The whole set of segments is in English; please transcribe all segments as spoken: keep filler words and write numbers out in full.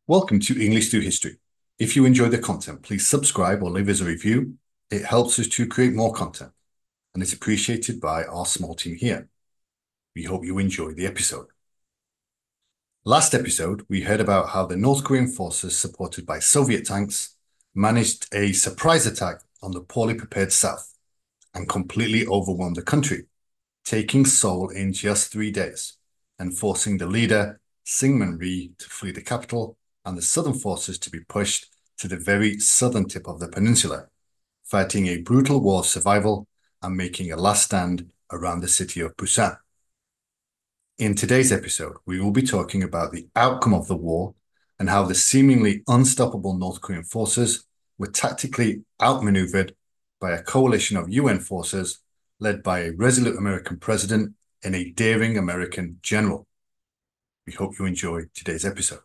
Welcome to English Through History. If you enjoy the content, please subscribe or leave us a review. It helps us to create more content and is appreciated by our small team here. We hope you enjoy the episode. Last episode, we heard about how the North Korean forces, supported by Soviet tanks, managed a surprise attack on the poorly prepared South and completely overwhelmed the country, taking Seoul in just three days and forcing the leader, Syngman Rhee, to flee the capital and the southern forces to be pushed to the very southern tip of the peninsula, fighting a brutal war of survival and making a last stand around the city of Busan. In today's episode, we will be talking about the outcome of the war and how the seemingly unstoppable North Korean forces were tactically outmaneuvered by a coalition of U N forces led by a resolute American president and a daring American general. We hope you enjoy today's episode.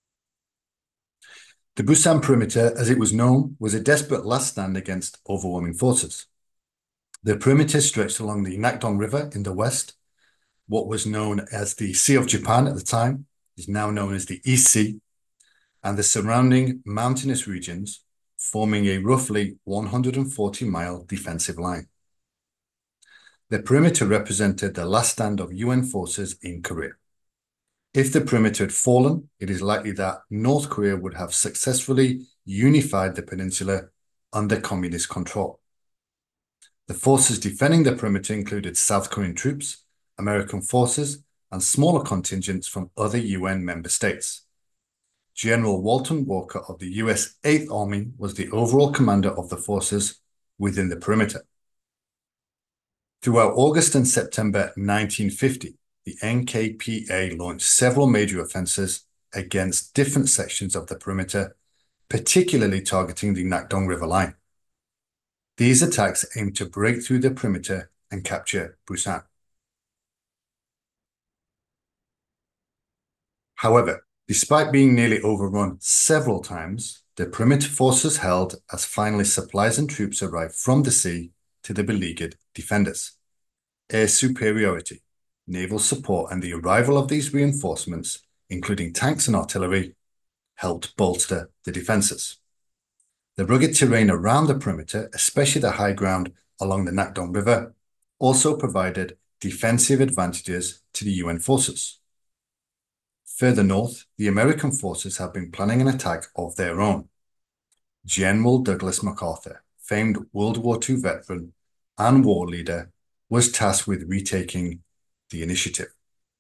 The Busan perimeter, as it was known, was a desperate last stand against overwhelming forces. The perimeter stretched along the Nakdong River in the west. What was known as the Sea of Japan at the time is now known as the East Sea, and the surrounding mountainous regions, forming a roughly one hundred forty mile defensive line. The perimeter represented the last stand of U N forces in Korea. If the perimeter had fallen, it is likely that North Korea would have successfully unified the peninsula under communist control. The forces defending the perimeter included South Korean troops, American forces, and smaller contingents from other U N member states. General Walton Walker of the U S eighth Army was the overall commander of the forces within the perimeter. Throughout August and September nineteen fifty, the N K P A launched several major offensives against different sections of the perimeter, particularly targeting the Nakdong River line. These attacks aimed to break through the perimeter and capture Busan. However, despite being nearly overrun several times, the perimeter forces held as finally supplies and troops arrived from the sea to the beleaguered defenders. Air superiority, naval support, and the arrival of these reinforcements, including tanks and artillery, helped bolster the defenses. The rugged terrain around the perimeter, especially the high ground along the Nakdong River, also provided defensive advantages to the U N forces. Further north, the American forces have been planning an attack of their own. General Douglas MacArthur, famed World War Two veteran and war leader, was tasked with retaking the initiative.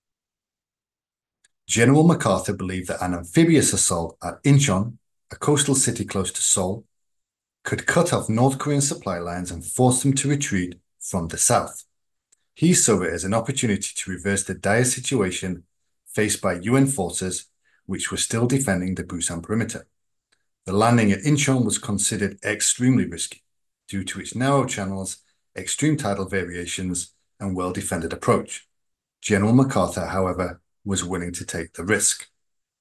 General MacArthur believed that an amphibious assault at Incheon, a coastal city close to Seoul, could cut off North Korean supply lines and force them to retreat from the south. He saw it as an opportunity to reverse the dire situation faced by U N forces, which were still defending the Busan perimeter. The landing at Incheon was considered extremely risky due to its narrow channels, extreme tidal variations, and well-defended approach. General MacArthur, however, was willing to take the risk.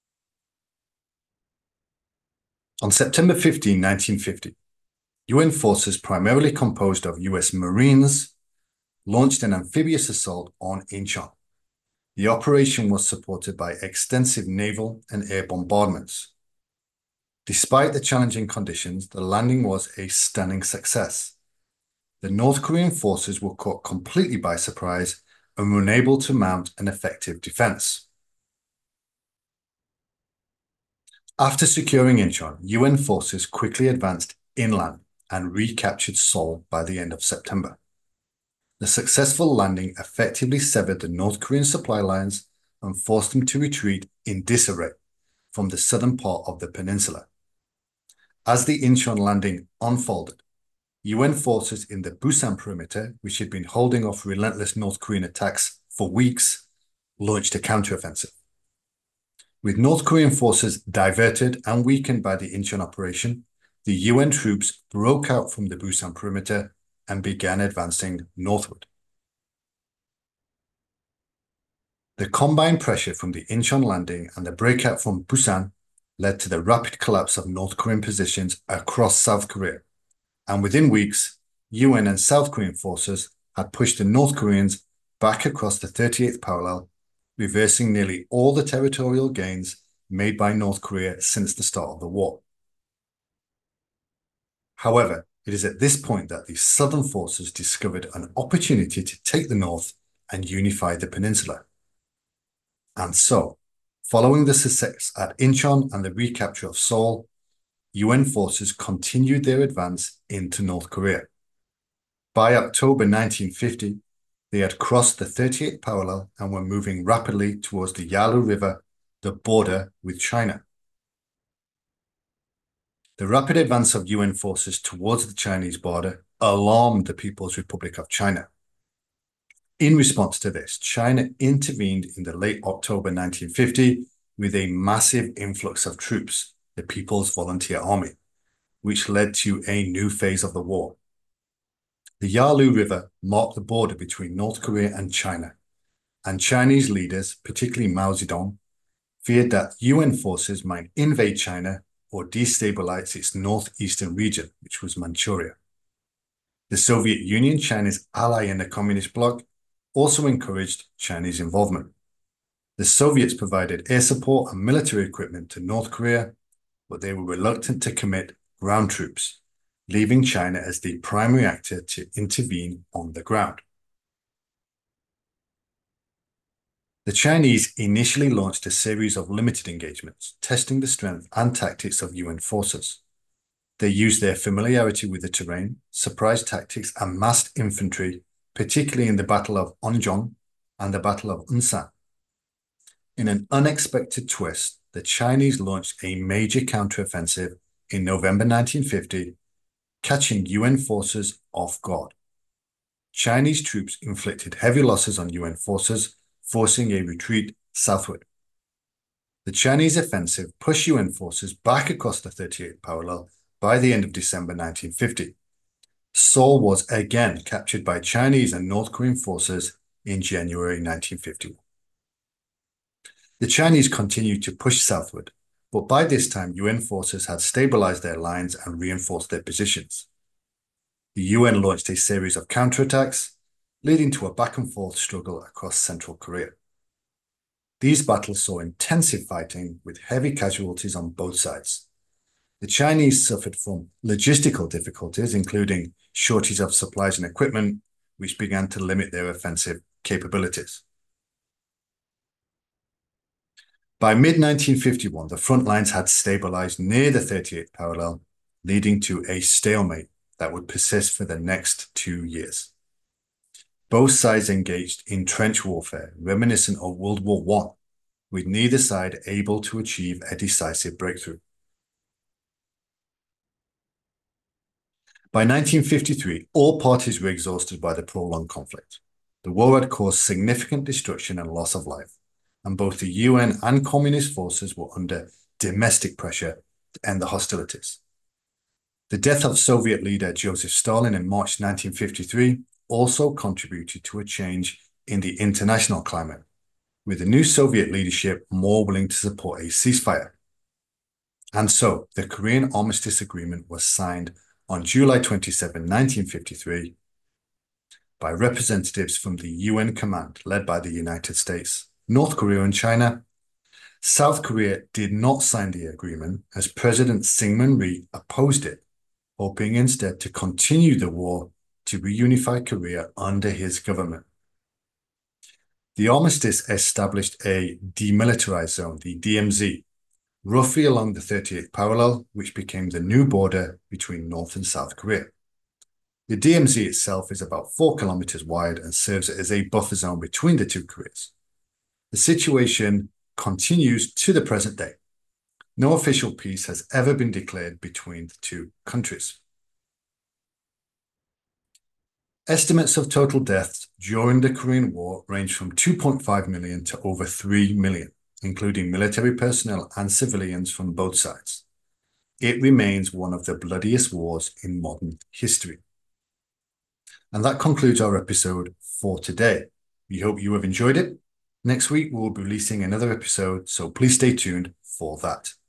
On September fifteenth, nineteen fifty, U N forces, primarily composed of U S Marines, launched an amphibious assault on Incheon. The operation was supported by extensive naval and air bombardments. Despite the challenging conditions, the landing was a stunning success. The North Korean forces were caught completely by surprise and were unable to mount an effective defense. After securing Incheon, U N forces quickly advanced inland and recaptured Seoul by the end of September. The successful landing effectively severed the North Korean supply lines and forced them to retreat in disarray from the southern part of the peninsula. As the Incheon landing unfolded, U N forces in the Busan perimeter, which had been holding off relentless North Korean attacks for weeks, launched a counteroffensive. With North Korean forces diverted and weakened by the Incheon operation, the U N troops broke out from the Busan perimeter and began advancing northward. The combined pressure from the Incheon landing and the breakout from Busan led to the rapid collapse of North Korean positions across South Korea, and within weeks, U N and South Korean forces had pushed the North Koreans back across the thirty-eighth parallel, reversing nearly all the territorial gains made by North Korea since the start of the war. However, it is at this point that the Southern forces discovered an opportunity to take the North and unify the peninsula. And so, following the success at Incheon and the recapture of Seoul, U N forces continued their advance into North Korea. By October nineteen fifty, they had crossed the thirty-eighth parallel and were moving rapidly towards the Yalu River, the border with China. The rapid advance of U N forces towards the Chinese border alarmed the People's Republic of China. In response to this, China intervened in the late October nineteen fifty with a massive influx of troops, the People's Volunteer Army, which led to a new phase of the war. The Yalu River marked the border between North Korea and China, and Chinese leaders, particularly Mao Zedong, feared that U N forces might invade China or destabilize its northeastern region, which was Manchuria. The Soviet Union, China's ally in the communist bloc, also encouraged Chinese involvement. The Soviets provided air support and military equipment to North Korea, but they were reluctant to commit ground troops, leaving China as the primary actor to intervene on the ground. The Chinese initially launched a series of limited engagements, testing the strength and tactics of U N forces. They used their familiarity with the terrain, surprise tactics, and massed infantry, particularly in the Battle of Onjong and the Battle of Unsan. In an unexpected twist, the Chinese launched a major counteroffensive in November nineteen fifty, catching U N forces off guard. Chinese troops inflicted heavy losses on U N forces, forcing a retreat southward. The Chinese offensive pushed U N forces back across the thirty-eighth parallel by the end of December nineteen fifty. Seoul was again captured by Chinese and North Korean forces in January nineteen fifty-one. The Chinese continued to push southward, but by this time U N forces had stabilized their lines and reinforced their positions. The U N launched a series of counterattacks, leading to a back-and-forth struggle across central Korea. These battles saw intensive fighting with heavy casualties on both sides. The Chinese suffered from logistical difficulties, including shortage of supplies and equipment, which began to limit their offensive capabilities. By mid nineteen fifty-one, the front lines had stabilized near the thirty-eighth parallel, leading to a stalemate that would persist for the next two years. Both sides engaged in trench warfare, reminiscent of World War One, with neither side able to achieve a decisive breakthrough. By nineteen fifty-three, all parties were exhausted by the prolonged conflict. The war had caused significant destruction and loss of life, and both the U N and communist forces were under domestic pressure to end the hostilities. The death of Soviet leader Joseph Stalin in March nineteen fifty-three also contributed to a change in the international climate, with the new Soviet leadership more willing to support a ceasefire. And so, the Korean Armistice Agreement was signed on July twenty-seventh, nineteen fifty-three, by representatives from the U N command led by the United States, North Korea, and China. South Korea did not sign the agreement as President Syngman Rhee opposed it, hoping instead to continue the war to reunify Korea under his government. The armistice established a demilitarized zone, the D M Z, roughly along the thirty-eighth parallel, which became the new border between North and South Korea. The D M Z itself is about four kilometers wide and serves as a buffer zone between the two Koreas. The situation continues to the present day. No official peace has ever been declared between the two countries. Estimates of total deaths during the Korean War range from two point five million to over three million, including military personnel and civilians from both sides. It remains one of the bloodiest wars in modern history. And that concludes our episode for today. We hope you have enjoyed it. Next week, we'll be releasing another episode, so please stay tuned for that.